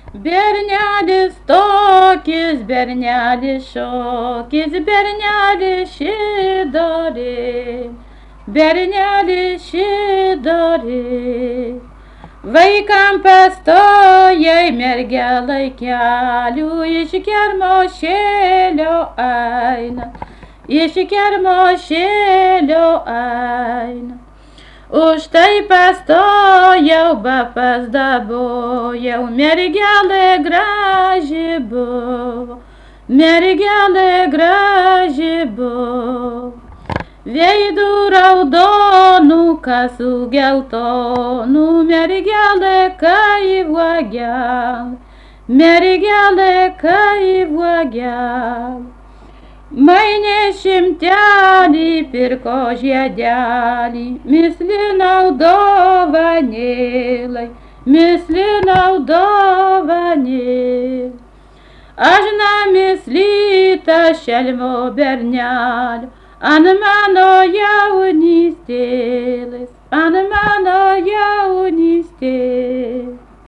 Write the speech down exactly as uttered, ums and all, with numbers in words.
Bernelis tokis, bernelis šokis, bernelis šidori, bernelis šidori. Vaikam pastojai mergelai kelių iš kermošėlio eina, iš kermošėlio eina. Už tai pastojau, bapas dabojau, mergelė graži buvo, mergelė graži buvo. Veidų raudonų, kasų geltonų, mergelė kaip uogelė, mergelė kaip uogelė. Mainė šimtelį pirko žiedelį, mislinau dovanėlai, mislinau dovanėlai. Aš namislyta šelmo bernelio, ant mano jaunystėlės.